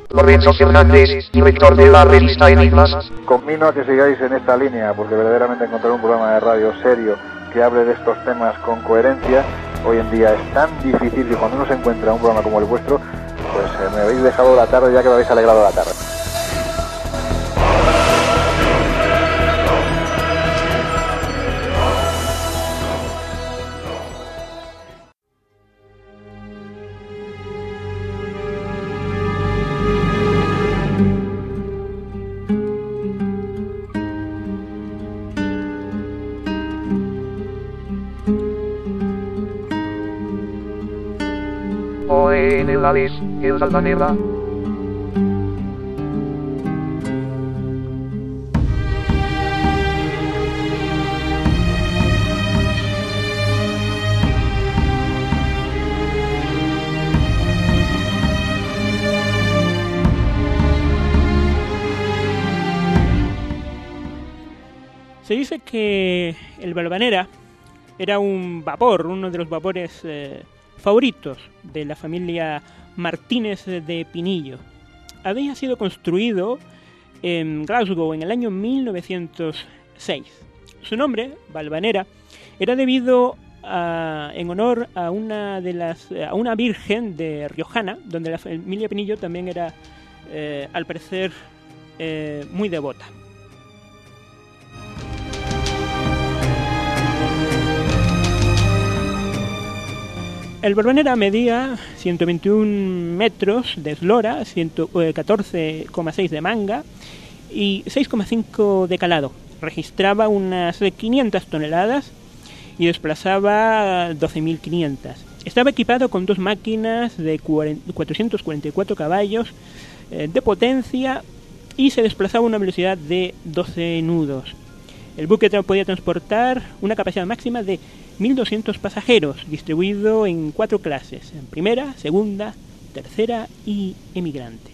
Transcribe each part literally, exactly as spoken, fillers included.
Lorenzo Fernández, director de la revista Enigmas. Conmino a que sigáis en esta línea, porque verdaderamente encontrar un programa de radio serio que hable de estos temas con coherencia hoy en día es tan difícil que cuando uno se encuentra un programa como el vuestro, pues eh, me habéis dejado la tarde ya que me habéis alegrado la tarde. Hoy en el Ales, el Valvanera. Se dice que el Valvanera era un vapor, uno de los vapores eh, favoritos de la familia Martínez de Pinillo. Había sido construido en Glasgow en el año mil novecientos seis. Su nombre, Valvanera, era debido a, en honor a una de las a una virgen de Riojana, donde la familia Pinillo también era, eh, al parecer, eh, muy devota. El Valvanera medía ciento veintiún metros de eslora, ciento catorce coma seis de manga y seis coma cinco de calado. Registraba unas quinientas toneladas y desplazaba doce mil quinientas. Estaba equipado con dos máquinas de cuatrocientos cuarenta y cuatro caballos eh, de potencia y se desplazaba a una velocidad de doce nudos. El buque podía transportar una capacidad máxima de mil doscientos pasajeros, distribuido en cuatro clases, en primera, segunda, tercera y emigrante.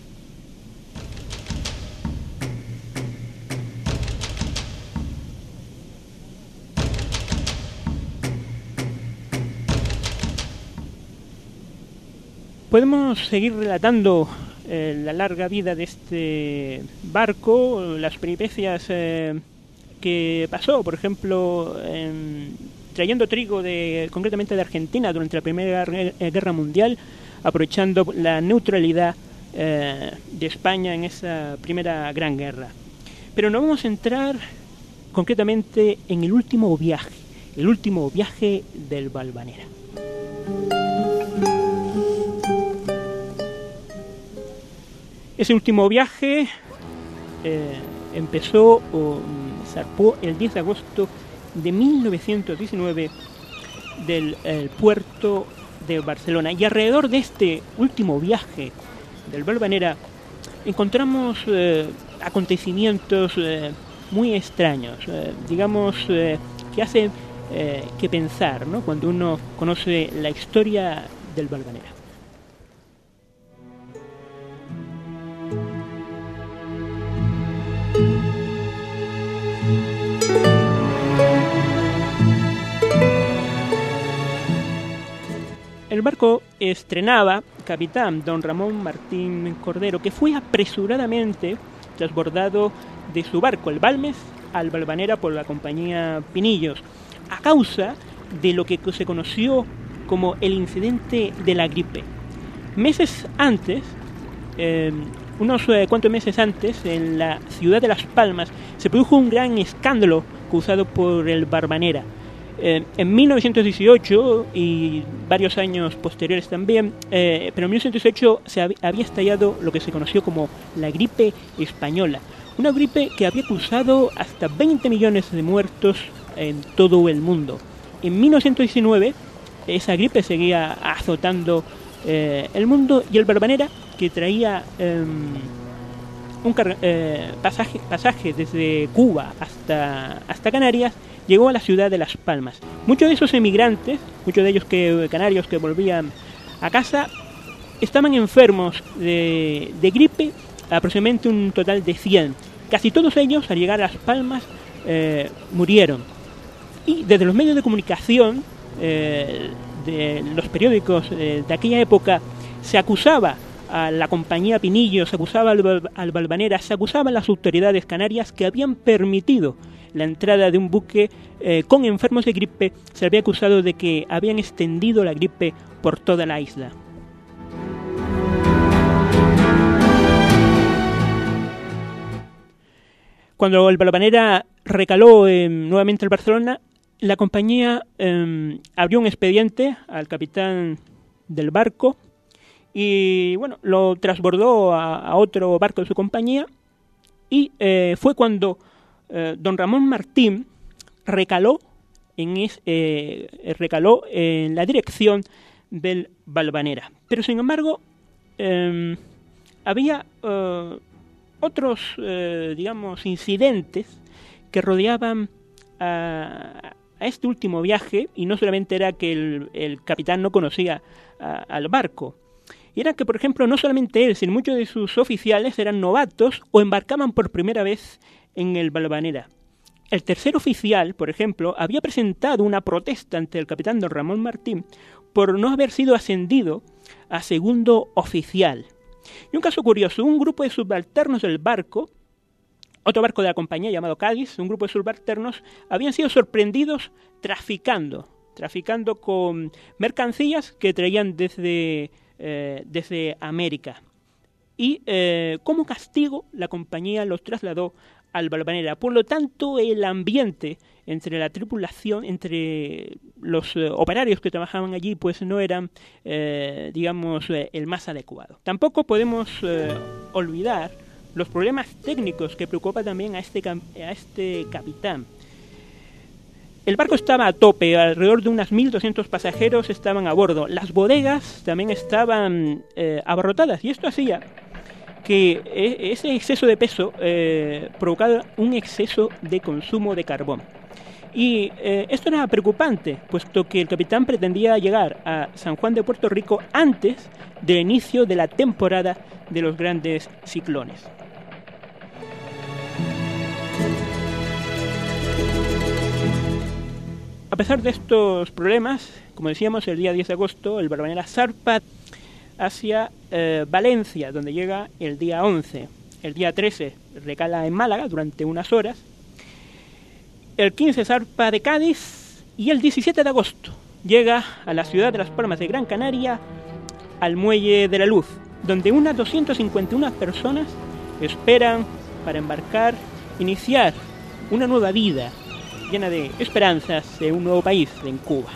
Podemos seguir relatando eh, la larga vida de este barco, las peripecias eh, que pasó, por ejemplo, en trayendo trigo de, concretamente de Argentina durante la Primera Guerra Mundial, aprovechando la neutralidad eh, de España en esa primera gran guerra. Pero nos vamos a centrar concretamente en el último viaje, el último viaje del Valvanera. Ese último viaje eh, empezó o zarpó el diez de agosto de mil novecientos diecinueve del el puerto de Barcelona, y alrededor de este último viaje del Valvanera encontramos eh, acontecimientos eh, muy extraños, eh, digamos eh, que hacen eh, que pensar, ¿no?, cuando uno conoce la historia del Valvanera. El barco estrenaba capitán don Ramón Martín Cordero, que fue apresuradamente transbordado de su barco, el Balmes, al Valvanera por la compañía Pinillos, a causa de lo que se conoció como el incidente de la gripe. Meses antes, eh, unos eh, cuantos meses antes, en la ciudad de Las Palmas, se produjo un gran escándalo causado por el Valvanera. Eh, en mil novecientos dieciocho y varios años posteriores también, eh, pero en mil novecientos dieciocho se hab- había estallado lo que se conoció como la gripe española, una gripe que había causado hasta veinte millones de muertos en todo el mundo. En mil novecientos diecinueve esa gripe seguía azotando eh, el mundo, y el Valvanera, que traía eh, un car- eh, pasaje, pasaje desde Cuba hasta, hasta Canarias, llegó a la ciudad de Las Palmas. Muchos de esos emigrantes, muchos de ellos que, canarios que volvían a casa, estaban enfermos de, de gripe, aproximadamente un total de cien. Casi todos ellos, al llegar a Las Palmas, eh, murieron. Y desde los medios de comunicación, eh, de los periódicos eh, de aquella época, se acusaba a la compañía Pinillos, se acusaba al, al Valvanera, se acusaban las autoridades canarias que habían permitido la entrada de un buque eh, con enfermos de gripe. Se había acusado de que habían extendido la gripe por toda la isla. Cuando el Valvanera recaló eh, nuevamente en Barcelona, la compañía eh, abrió un expediente al capitán del barco y bueno, lo transbordó a, a otro barco de su compañía, y eh, fue cuando eh, don Ramón Martín recaló en, es, eh, recaló en la dirección del Valvanera. Pero sin embargo, eh, había eh, otros, eh, digamos, incidentes que rodeaban a, a este último viaje, y no solamente era que el, el capitán no conocía a, al barco, y era que, por ejemplo, no solamente él, sino muchos de sus oficiales eran novatos o embarcaban por primera vez en el Valvanera. El tercer oficial, por ejemplo, había presentado una protesta ante el capitán don Ramón Martín por no haber sido ascendido a segundo oficial. Y un caso curioso, un grupo de subalternos del barco, otro barco de la compañía llamado Cádiz, un grupo de subalternos, habían sido sorprendidos traficando, traficando con mercancías que traían desde, eh, desde América. Y eh, como castigo, la compañía los trasladó al Valvanera. Por lo tanto, el ambiente entre la tripulación, entre los eh, operarios que trabajaban allí, pues no eran, eh, digamos, eh, el más adecuado. Tampoco podemos eh, olvidar los problemas técnicos que preocupan también a este, a este capitán. El barco estaba a tope, alrededor de unos mil doscientos pasajeros estaban a bordo. Las bodegas también estaban eh, abarrotadas, y esto hacía que ese exceso de peso eh, provocaba un exceso de consumo de carbón. Y eh, esto era preocupante, puesto que el capitán pretendía llegar a San Juan de Puerto Rico antes del inicio de la temporada de los grandes ciclones. A pesar de estos problemas, como decíamos, el día diez de agosto el Valvanera zarpa hacia eh, Valencia, donde llega el día once. El día trece recala en Málaga durante unas horas. El quince zarpa de Cádiz y el diecisiete de agosto llega a la ciudad de Las Palmas de Gran Canaria, al Muelle de la Luz, donde unas doscientas cincuenta y una personas esperan para embarcar, iniciar una nueva vida llena de esperanzas de un nuevo país, en Cuba.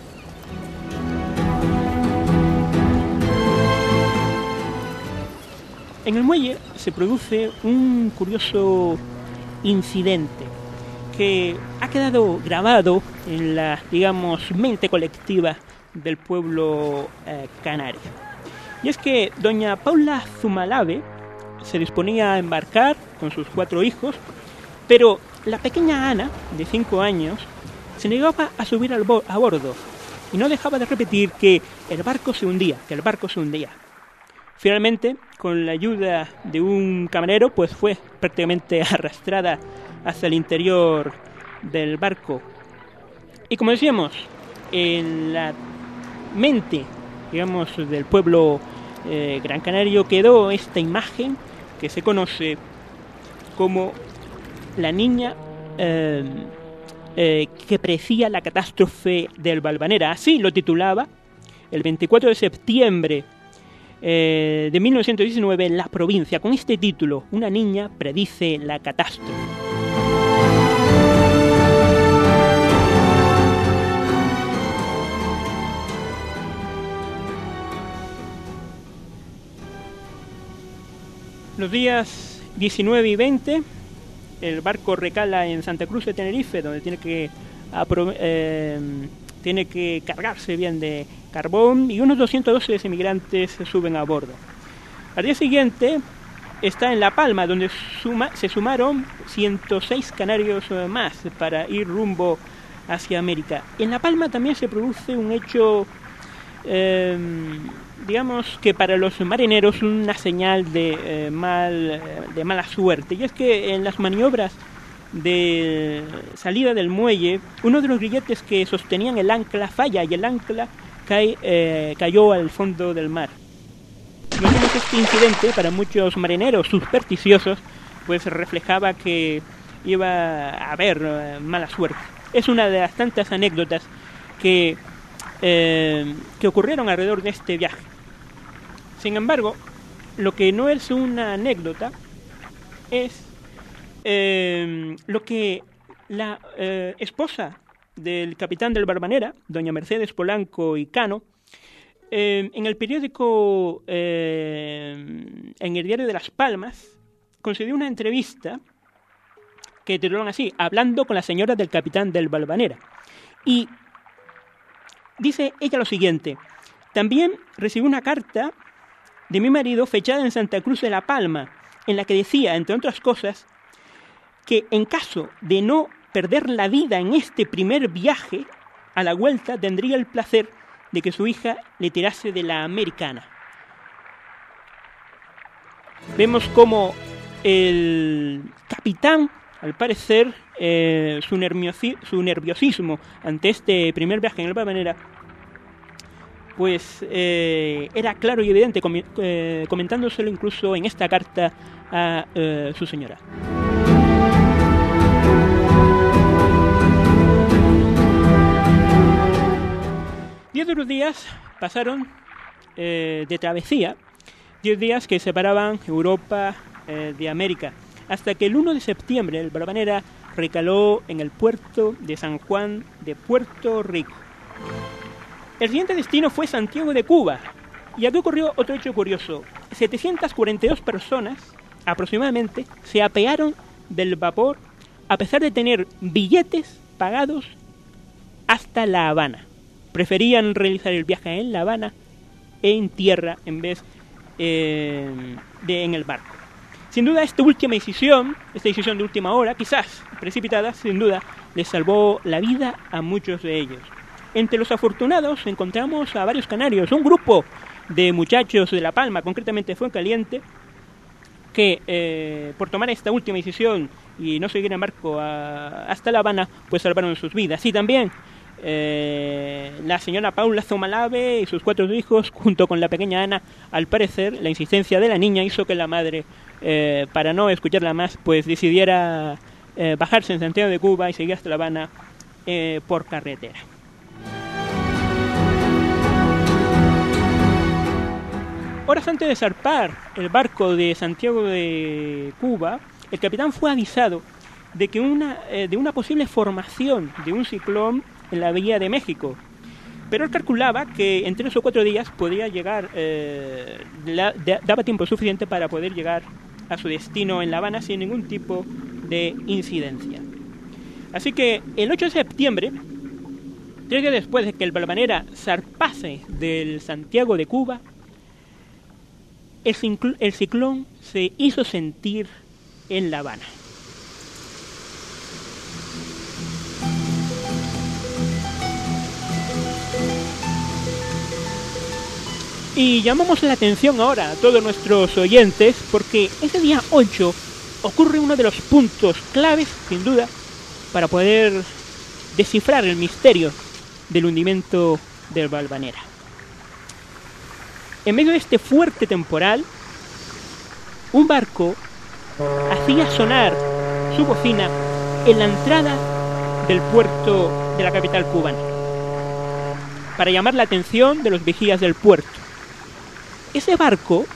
En el muelle se produce un curioso incidente que ha quedado grabado en la, digamos, mente colectiva del pueblo eh, canario. Y es que doña Paula Zumalave se disponía a embarcar con sus cuatro hijos, pero la pequeña Ana, de cinco años, se negaba a subir al bo- a bordo y no dejaba de repetir que el barco se hundía, que el barco se hundía. Finalmente, con la ayuda de un camarero, pues fue prácticamente arrastrada hacia el interior del barco. Y como decíamos, en la mente, digamos, del pueblo eh, gran canario quedó esta imagen que se conoce como la niña eh, eh, que precia la catástrofe del Valvanera. Así lo titulaba el veinticuatro de septiembre eh, de mil novecientos diecinueve La Provincia, con este título: una niña predice la catástrofe. Los días diecinueve y veinte el barco recala en Santa Cruz de Tenerife, donde tiene que, eh, tiene que cargarse bien de carbón, y unos doscientos doce emigrantes se suben a bordo. Al día siguiente está en La Palma, donde suma, se sumaron ciento seis canarios más para ir rumbo hacia América. En La Palma también se produce un hecho, eh, digamos que para los marineros una señal de, eh, mal, de mala suerte, y es que en las maniobras de salida del muelle, uno de los grilletes que sostenían el ancla falla y el ancla cae, eh, cayó al fondo del mar. Imagínense, este incidente para muchos marineros supersticiosos pues reflejaba que iba a haber uh, mala suerte. Es una de las tantas anécdotas que, eh, que ocurrieron alrededor de este viaje. Sin embargo, lo que no es una anécdota es eh, lo que la eh, esposa del capitán del Barbanera, doña Mercedes Polanco y Cano, eh, en el periódico, eh, en el diario de Las Palmas, concedió una entrevista que titularon así: Hablando con la señora del capitán del Barbanera. Y dice ella lo siguiente: también recibí una carta de mi marido fechada en Santa Cruz de la Palma, en la que decía, entre otras cosas, que en caso de no perder la vida en este primer viaje, a la vuelta tendría el placer de que su hija le tirase de la americana. Vemos cómo el capitán, al parecer, eh, su, nerviosi- su nerviosismo ante este primer viaje en el Barbanera, pues eh, era claro y evidente, com- eh, comentándoselo incluso en esta carta a eh, su señora. Diez duros días pasaron eh, de travesía, diez días que separaban Europa eh, de América, hasta que el uno de septiembre el Barbanera recaló en el puerto de San Juan de Puerto Rico. El siguiente destino fue Santiago de Cuba, y aquí ocurrió otro hecho curioso. setecientas cuarenta y dos personas, aproximadamente, se apearon del vapor a pesar de tener billetes pagados hasta La Habana. Preferían realizar el viaje en La Habana, en tierra, en vez eh, de en el barco. Sin duda, esta última decisión, esta decisión de última hora, quizás precipitada, sin duda, les salvó la vida a muchos de ellos. Entre los afortunados encontramos a varios canarios, un grupo de muchachos de La Palma, concretamente Fuencaliente, que eh, por tomar esta última decisión y no seguir en barco a, hasta La Habana, pues salvaron sus vidas. Y también eh, la señora Paula Zomalave y sus cuatro hijos, junto con la pequeña Ana, al parecer la insistencia de la niña hizo que la madre, eh, para no escucharla más, pues decidiera eh, bajarse en Santiago de Cuba y seguir hasta La Habana eh, por carretera. Horas antes de zarpar el barco de Santiago de Cuba, el capitán fue avisado de que una eh, de una posible formación de un ciclón en la bahía de México, pero él calculaba que en tres o cuatro días podía llegar, eh, la, de, daba tiempo suficiente para poder llegar a su destino en La Habana sin ningún tipo de incidencia. Así que el ocho de septiembre, tres días después de que el Barbanera zarpase del Santiago de Cuba, el, cicl- el ciclón se hizo sentir en La Habana. Y llamamos la atención ahora a todos nuestros oyentes porque ese día ocho ocurre uno de los puntos claves, sin duda, para poder descifrar el misterio del hundimiento del Barbanera. En medio de este fuerte temporal, un barco hacía sonar su bocina en la entrada del puerto de la capital cubana para llamar la atención de los vigías del puerto. Ese barco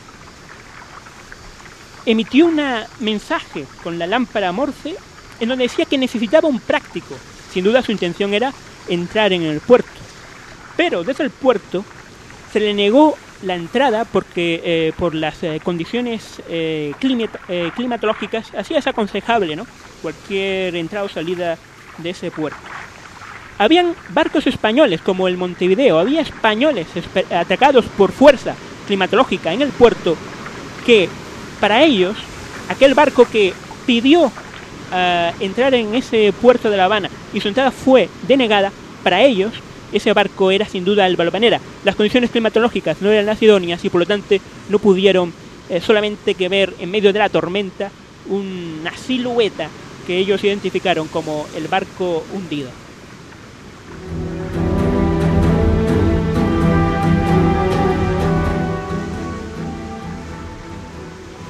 emitió un mensaje con la lámpara Morse en donde decía que necesitaba un práctico. Sin duda su intención era entrar en el puerto, pero desde el puerto se le negó la entrada porque eh, por las eh, condiciones eh, climat- eh, climatológicas así es aconsejable, ¿no?, cualquier entrada o salida de ese puerto. Habían barcos españoles como el Montevideo, había españoles espe- atacados por fuerza climatológica en el puerto, que para ellos aquel barco que pidió uh, entrar en ese puerto de La Habana y su entrada fue denegada, para ellos ese barco era sin duda el Barbanera. Las condiciones climatológicas no eran las idóneas y por lo tanto no pudieron eh, solamente que ver en medio de la tormenta una silueta que ellos identificaron como el barco hundido.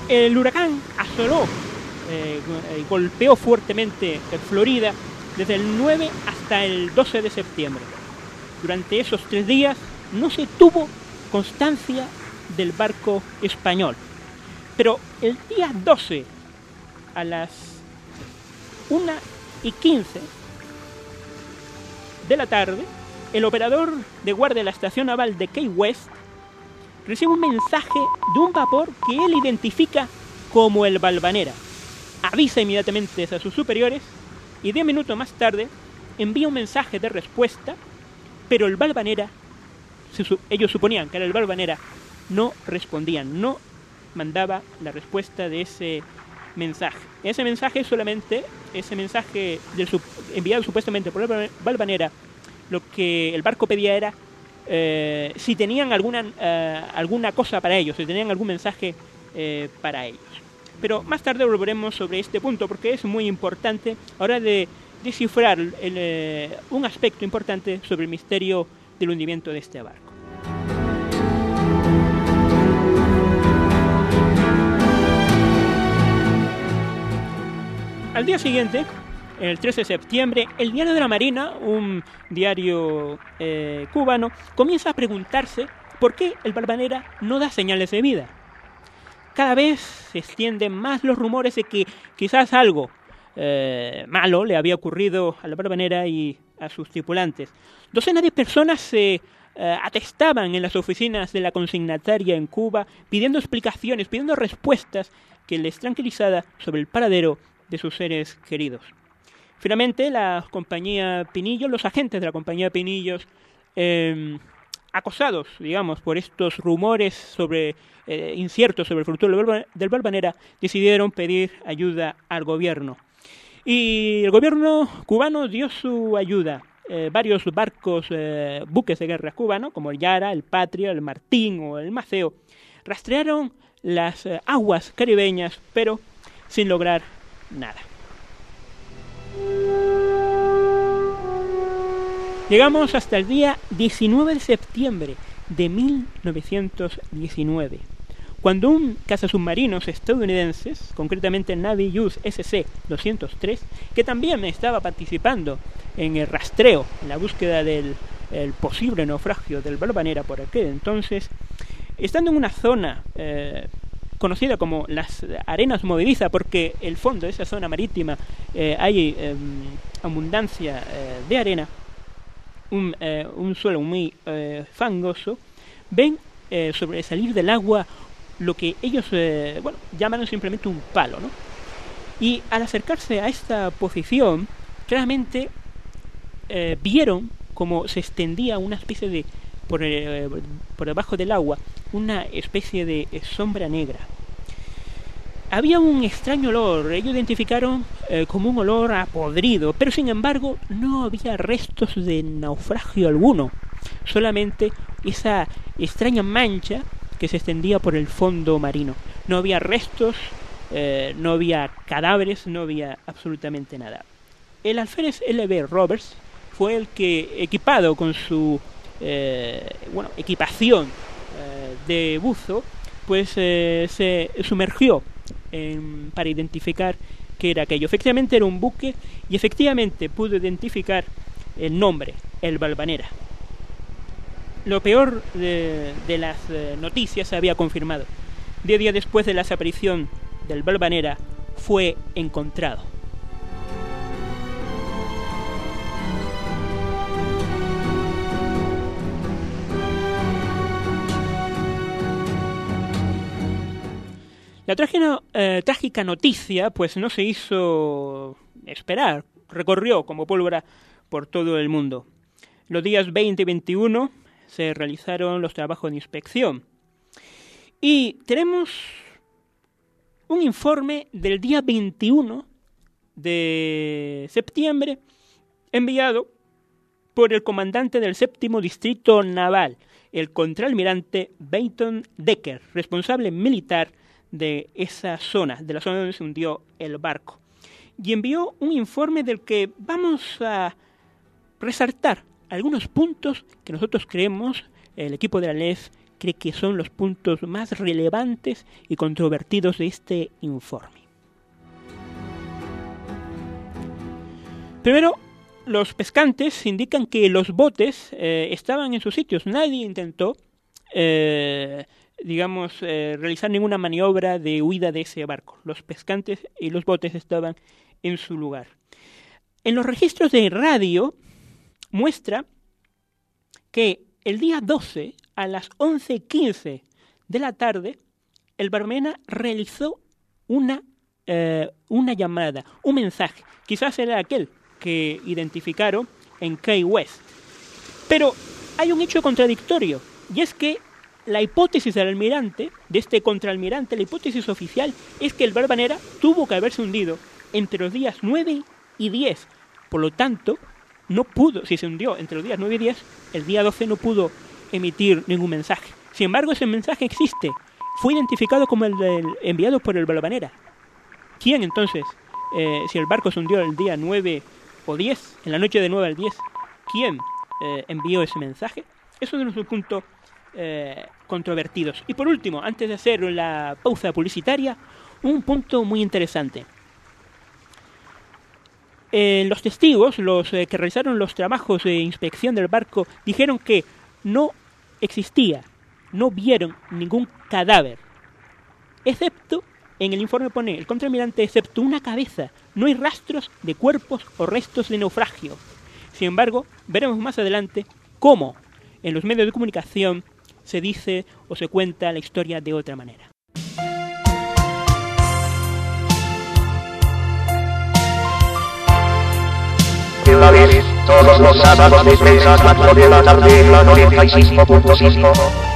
El huracán asoló, eh, golpeó fuertemente Florida desde el nueve hasta el doce de septiembre. Durante esos tres días no se tuvo constancia del barco español. Pero el día doce, a las una y quince de la tarde, el operador de guardia de la estación naval de Key West recibe un mensaje de un vapor que él identifica como el Valvanera. Avisa inmediatamente a sus superiores y diez minutos más tarde envía un mensaje de respuesta, pero el Valvanera, ellos suponían que era el Valvanera, no respondían, no mandaba la respuesta de ese mensaje. Ese mensaje solamente, ese mensaje del, enviado supuestamente por el Valvanera, lo que el barco pedía era eh, si tenían alguna, eh, alguna cosa para ellos, si tenían algún mensaje eh, para ellos. Pero más tarde volveremos sobre este punto porque es muy importante ahora de descifrar el, eh, un aspecto importante sobre el misterio del hundimiento de este barco. Al día siguiente, el trece de septiembre, el Diario de la Marina, un diario eh, cubano, comienza a preguntarse por qué el Valvanera no da señales de vida. Cada vez se extienden más los rumores de que quizás algo eh, malo le había ocurrido al Valvanera y a sus tripulantes. Docenas de personas se eh, atestaban en las oficinas de la consignataria en Cuba pidiendo explicaciones, pidiendo respuestas que les tranquilizara sobre el paradero de sus seres queridos. Finalmente, la compañía Pinillos, los agentes de la compañía Pinillos, eh, acosados, digamos, por estos rumores sobre eh, inciertos sobre el futuro del Valvanera, decidieron pedir ayuda al gobierno. Y el gobierno cubano dio su ayuda. Eh, varios barcos, eh, buques de guerra cubanos, como el Yara, el Patria, el Martín o el Maceo, rastrearon las eh, aguas caribeñas, pero sin lograr nada. Llegamos hasta el día diecinueve de septiembre de mil novecientos diecinueve, cuando un cazasubmarinos estadounidenses, concretamente Navy U S C doscientos tres, que también estaba participando en el rastreo, en la búsqueda del el posible naufragio del Valvanera por aquel entonces, estando en una zona eh, conocida como las arenas movedizas, porque el fondo de esa zona marítima eh, hay eh, abundancia eh, de arena, un, eh, un suelo muy eh, fangoso, ven eh, sobresalir del agua lo que ellos eh, bueno, llaman simplemente un palo, ¿no? Y al acercarse a esta posición, claramente eh, vieron como se extendía una especie de, por, eh, por debajo del agua, una especie de eh, sombra negra. Había un extraño olor, ellos identificaron eh, como un olor a podrido, pero sin embargo no había restos de naufragio alguno, solamente esa extraña mancha que se extendía por el fondo marino. No había restos, eh, no había cadáveres, no había absolutamente nada. El alférez L B Roberts fue el que, equipado con su eh, bueno, equipación eh, de buzo, pues eh, se sumergió en, para identificar qué era aquello. Efectivamente era un buque y efectivamente pudo identificar el nombre, el Valvanera. Lo peor de, de las eh, noticias se había confirmado. Diez días después de la desaparición del Valvanera, fue encontrado. La trágica, eh, trágica noticia pues no se hizo esperar, recorrió como pólvora por todo el mundo. Los días veinte y veintiuno se realizaron los trabajos de inspección. Y tenemos un informe del día veintiuno de septiembre enviado por el comandante del séptimo Distrito Naval, el contraalmirante Benton Decker, responsable militar de esa zona, de la zona donde se hundió el barco. Y envió un informe del que vamos a resaltar algunos puntos que nosotros creemos, el equipo de la L E F, cree que son los puntos más relevantes y controvertidos de este informe. Primero, los pescantes indican que los botes eh, estaban en sus sitios. Nadie intentó, eh, digamos, eh, realizar ninguna maniobra de huida de ese barco. Los pescantes y los botes estaban en su lugar. En los registros de radio muestra que el día doce, a las once quince de la tarde, el Barbarena realizó una, eh, una llamada, un mensaje. Quizás era aquel que identificaron en Key West. Pero hay un hecho contradictorio, y es que la hipótesis del almirante, de este contraalmirante, la hipótesis oficial, es que el Barbarena tuvo que haberse hundido entre los días nueve y diez. Por lo tanto, no pudo, si se hundió entre los días nueve y diez, el día doce no pudo emitir ningún mensaje. Sin embargo, ese mensaje existe. Fue identificado como el, del, enviado por el Barbarena. ¿Quién entonces, eh, si el barco se hundió el día nueve o diez, en la noche de nueve al diez, quién eh, envió ese mensaje? Eso es un punto eh, controvertidos. Y por último, antes de hacer la pausa publicitaria, un punto muy interesante. Eh, los testigos, los eh, que realizaron los trabajos de inspección del barco, dijeron que no existía, no vieron ningún cadáver, excepto, en el informe pone el contraalmirante, excepto una cabeza. No hay rastros de cuerpos o restos de naufragio. Sin embargo, veremos más adelante cómo en los medios de comunicación se dice o se cuenta la historia de otra manera. En la vez, todos los sábados de seis a cuatro de la tarde en la noventa y cinco punto cinco.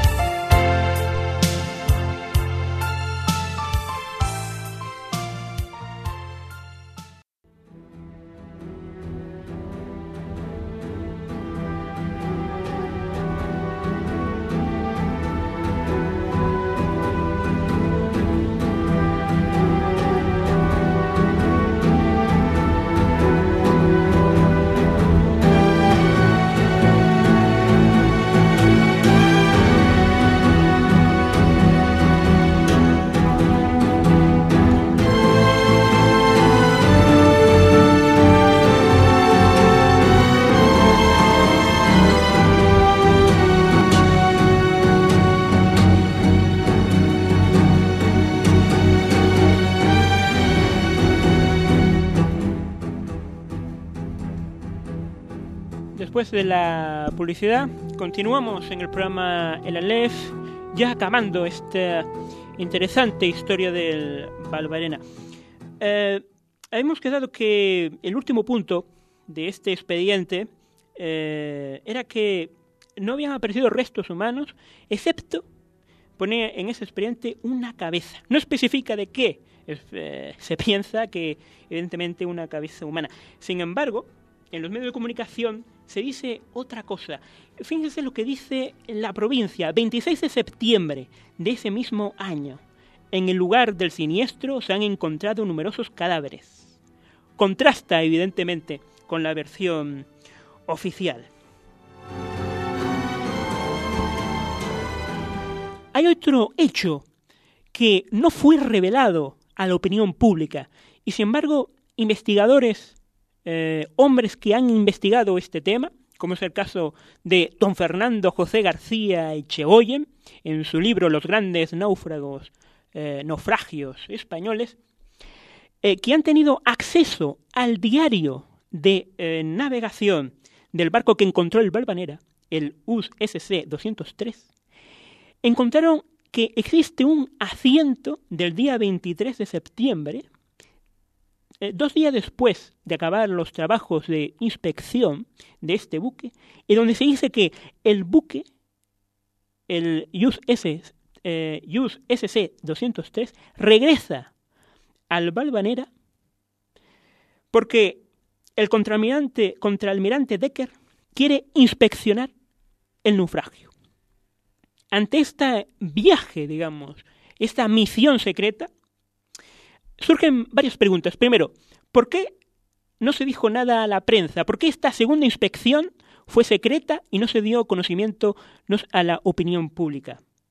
Después de la publicidad, continuamos en el programa El Aleph, ya acabando esta interesante historia del Barbarena. Eh, hemos quedado que el último punto de este expediente eh, era que no habían aparecido restos humanos, excepto, pone en ese expediente, una cabeza. No especifica de qué, es, eh, se piensa que evidentemente una cabeza humana. Sin embargo, en los medios de comunicación se dice otra cosa. Fíjense lo que dice la provincia. veintiséis de septiembre de ese mismo año. En el lugar del siniestro se han encontrado numerosos cadáveres. Contrasta, evidentemente, con la versión oficial. Hay otro hecho que no fue revelado a la opinión pública y, sin embargo, investigadores, Eh, hombres que han investigado este tema, como es el caso de don Fernando José García Echegoyen, en su libro Los grandes náufragos, eh, naufragios españoles, eh, que han tenido acceso al diario de eh, navegación del barco que encontró el Barbarena, el U S C doscientos tres, encontraron que existe un asiento del día veintitrés de septiembre, Eh, dos días después de acabar los trabajos de inspección de este buque, en donde se dice que el buque, el U S C doscientos tres, regresa al Barbarena porque el contraalmirante, contraalmirante Decker quiere inspeccionar el naufragio. Ante este viaje, digamos, esta misión secreta, surgen varias preguntas. Primero, ¿por qué no se dijo nada a la prensa? ¿Por qué esta segunda inspección fue secreta y no se dio conocimiento a la opinión pública?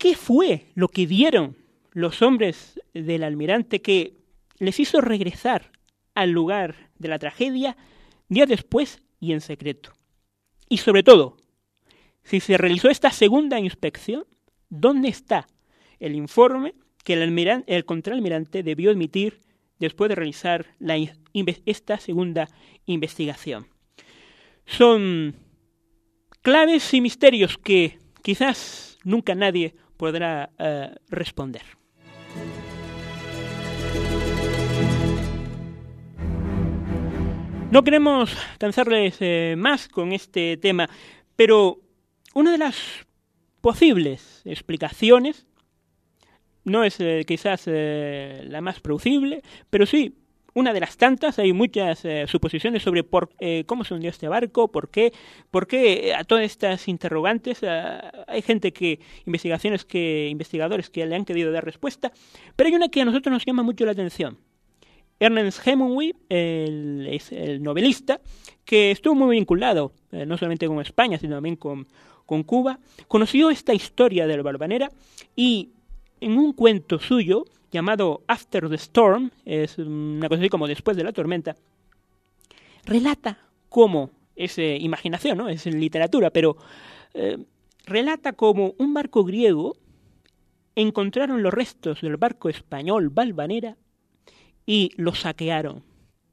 ¿qué fue lo que dieron los hombres del almirante que les hizo regresar al lugar de la tragedia días después y en secreto? Y sobre todo, si se realizó esta segunda inspección, ¿dónde está el informe que el, almirante, el contraalmirante debió emitir después de realizar la, esta segunda investigación? Son claves y misterios que quizás nunca nadie podrá uh, responder. No queremos cansarles eh, más con este tema, pero una de las posibles explicaciones no es eh, quizás eh, la más plausible, pero sí una de las tantas. Hay muchas eh, suposiciones sobre por, eh, cómo se hundió este barco, por qué, por qué a todas estas interrogantes eh, hay gente que, investigaciones que, investigadores que le han querido dar respuesta, pero hay una que a nosotros nos llama mucho la atención. Ernest Hemingway, el, es el novelista, que estuvo muy vinculado, eh, no solamente con España, sino también con, con Cuba, conoció esta historia del Valvanera y en un cuento suyo llamado After the Storm, es una cosa así como después de la tormenta, relata cómo, es eh, imaginación, ¿no? Es literatura, pero eh, relata cómo un barco griego encontraron los restos del barco español Valvanera y lo saquearon.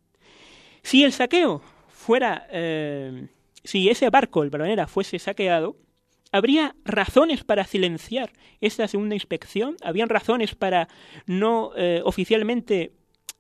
Si el saqueo fuera, eh, si ese barco, el Valvanera, fuese saqueado, ¿habría razones para silenciar esta segunda inspección? ¿Habían razones para no eh, oficialmente,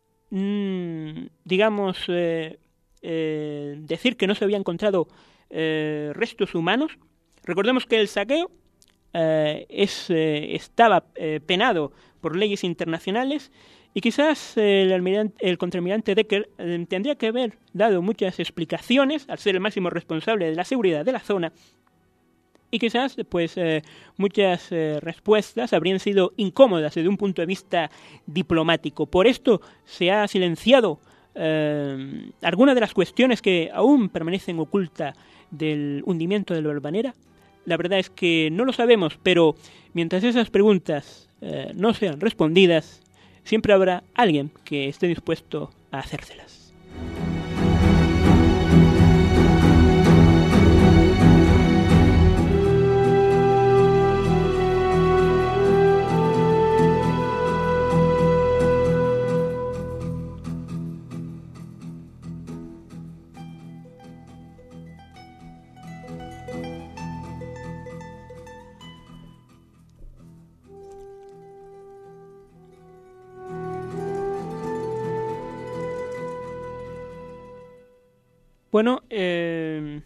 mmm, digamos, eh, eh, decir que no se había encontrado eh, restos humanos? Recordemos que el saqueo eh, es, eh, estaba eh, penado por leyes internacionales y quizás el, almirante, el contraalmirante Decker eh, tendría que haber dado muchas explicaciones al ser el máximo responsable de la seguridad de la zona. Y quizás pues eh, muchas eh, respuestas habrían sido incómodas desde un punto de vista diplomático. Por esto se ha silenciado eh, algunas de las cuestiones que aún permanecen ocultas del hundimiento del Valvanera. La verdad es que no lo sabemos, pero mientras esas preguntas eh, no sean respondidas, siempre habrá alguien que esté dispuesto a hacérselas. Bueno, eh,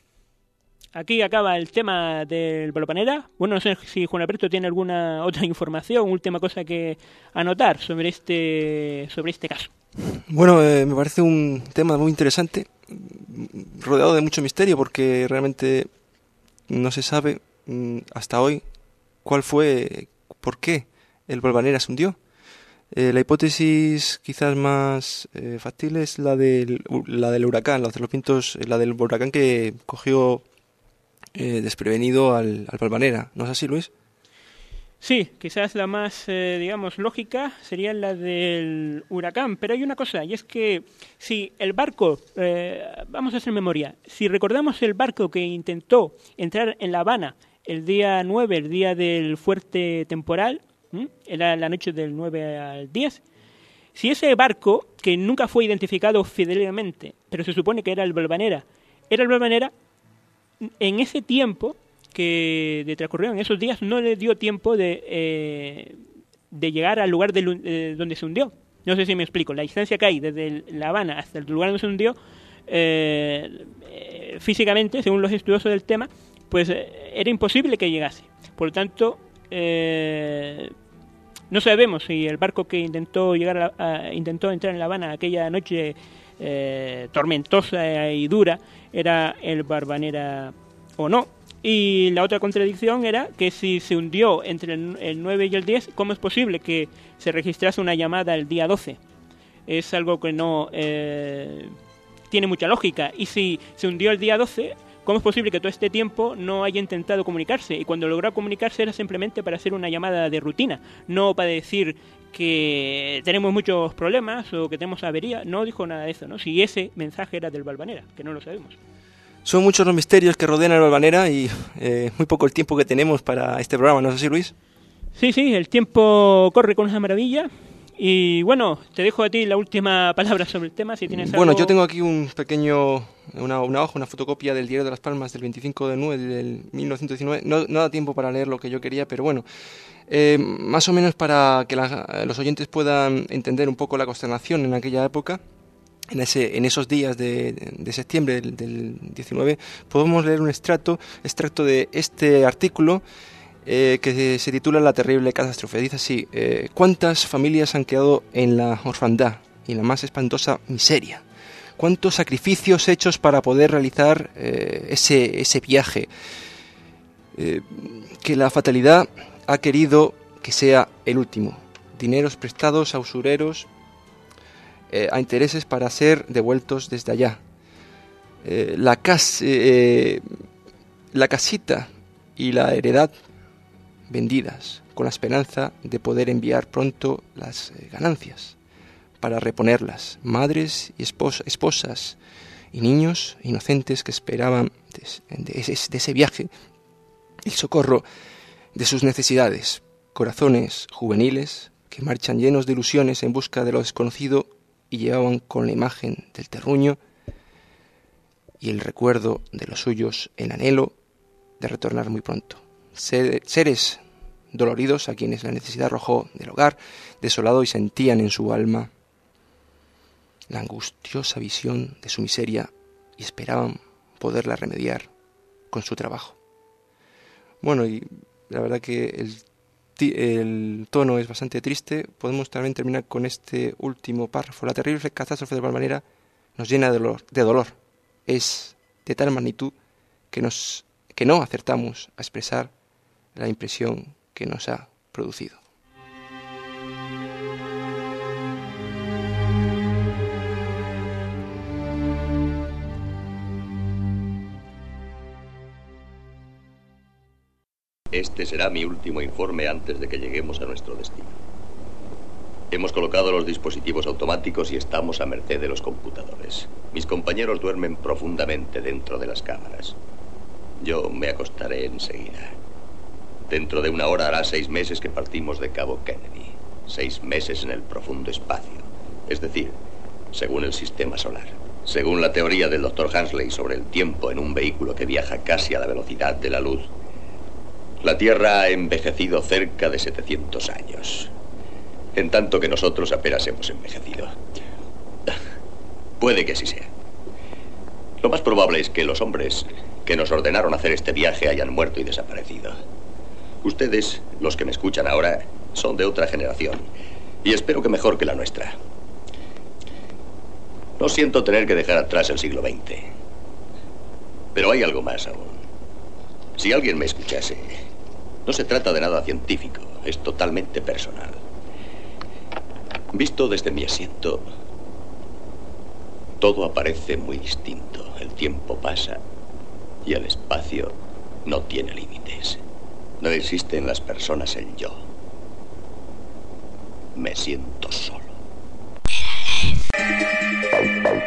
aquí acaba el tema del Valvanera. Bueno, no sé si Juan Alberto tiene alguna otra información, última cosa que anotar sobre este sobre este caso. Bueno, eh, me parece un tema muy interesante, rodeado de mucho misterio, porque realmente no se sabe mm, hasta hoy cuál fue, por qué el Valvanera se hundió. Eh, la hipótesis quizás más eh, factible es la del, la del huracán, la de los vientos, la del huracán que cogió eh, desprevenido al, al Valvanera. ¿No es así, Luis? Sí, quizás la más, eh, digamos, lógica sería la del huracán, pero hay una cosa, y es que si el barco, eh, vamos a hacer memoria, si recordamos el barco que intentó entrar en La Habana el día nueve, el día del fuerte temporal, ¿Mm? Era la noche del nueve al diez. Si ese barco, que nunca fue identificado fidelmente, pero se supone que era el Valvanera, era el Valvanera, en ese tiempo que de transcurrió, en esos días, no le dio tiempo de, eh, de llegar al lugar de, eh, donde se hundió. No sé si me explico. La distancia que hay desde La Habana hasta el lugar donde se hundió, eh, eh, físicamente, según los estudiosos del tema, pues eh, era imposible que llegase. Por lo tanto, Eh, no sabemos si el barco que intentó llegar a, a, intentó entrar en La Habana aquella noche eh, tormentosa y dura era el Valvanera o no. Y la otra contradicción era que si se hundió entre el, el nueve y el diez, ¿cómo es posible que se registrase una llamada el día doce? Es algo que no eh, tiene mucha lógica. Y si se hundió el día doce, ¿cómo es posible que todo este tiempo no haya intentado comunicarse? Y cuando logró comunicarse era simplemente para hacer una llamada de rutina, no para decir que tenemos muchos problemas o que tenemos avería. No dijo nada de eso, ¿no? Si ese mensaje era del Valvanera, que no lo sabemos. Son muchos los misterios que rodean al Valvanera y eh, muy poco el tiempo que tenemos para este programa, ¿no es así, Luis? Sí, sí, el tiempo corre con esa maravilla. Y bueno, te dejo a ti la última palabra sobre el tema, si tienes Bueno, algo... yo tengo aquí un pequeño, una, una hoja, una fotocopia del Diario de Las Palmas del veinticinco de nueve del mil novecientos diecinueve. No, no da tiempo para leer lo que yo quería, pero bueno, eh, más o menos para que la, los oyentes puedan entender un poco la consternación en aquella época. En, ese, en esos días de, de septiembre del, del diecinueve, podemos leer un extracto, extracto de este artículo eh, que se titula La terrible catástrofe. Dice así: eh, ¿cuántas familias han quedado en la orfandad y la más espantosa miseria? ¿Cuántos sacrificios hechos para poder realizar eh, ese, ese viaje? Eh, que la fatalidad ha querido que sea el último. Dineros prestados a usureros, Eh, a intereses para ser devueltos desde allá. Eh, la, cas eh, la casita y la heredad vendidas, con la esperanza de poder enviar pronto las eh, ganancias para reponerlas. Madres y espos esposas y niños inocentes que esperaban de, de, ese, de ese viaje el socorro de sus necesidades. Corazones juveniles que marchan llenos de ilusiones en busca de lo desconocido y llevaban con la imagen del terruño y el recuerdo de los suyos el anhelo de retornar muy pronto. Seres doloridos a quienes la necesidad arrojó del hogar desolado y sentían en su alma la angustiosa visión de su miseria y esperaban poderla remediar con su trabajo. Bueno, y la verdad que el El tono es bastante triste. Podemos también terminar con este último párrafo. La terrible catástrofe de Valvanera nos llena de dolor, de dolor. Es de tal magnitud que, nos, que no acertamos a expresar la impresión que nos ha producido. Este será mi último informe antes de que lleguemos a nuestro destino. Hemos colocado los dispositivos automáticos y estamos a merced de los computadores. Mis compañeros duermen profundamente dentro de las cámaras. Yo me acostaré enseguida. Dentro de una hora hará seis meses que partimos de Cabo Kennedy. Seis meses en el profundo espacio. Es decir, según el sistema solar. Según la teoría del doctor Hansley sobre el tiempo en un vehículo que viaja casi a la velocidad de la luz, la Tierra ha envejecido cerca de setecientos años, en tanto que nosotros apenas hemos envejecido. Puede que así sea. Lo más probable es que los hombres que nos ordenaron hacer este viaje hayan muerto y desaparecido. Ustedes, los que me escuchan ahora, son de otra generación, y espero que mejor que la nuestra. No siento tener que dejar atrás el siglo veinte, pero hay algo más aún. Si alguien me escuchase, no se trata de nada científico, es totalmente personal. Visto desde mi asiento, todo aparece muy distinto. El tiempo pasa y el espacio no tiene límites. No existe en las personas el yo. Me siento solo.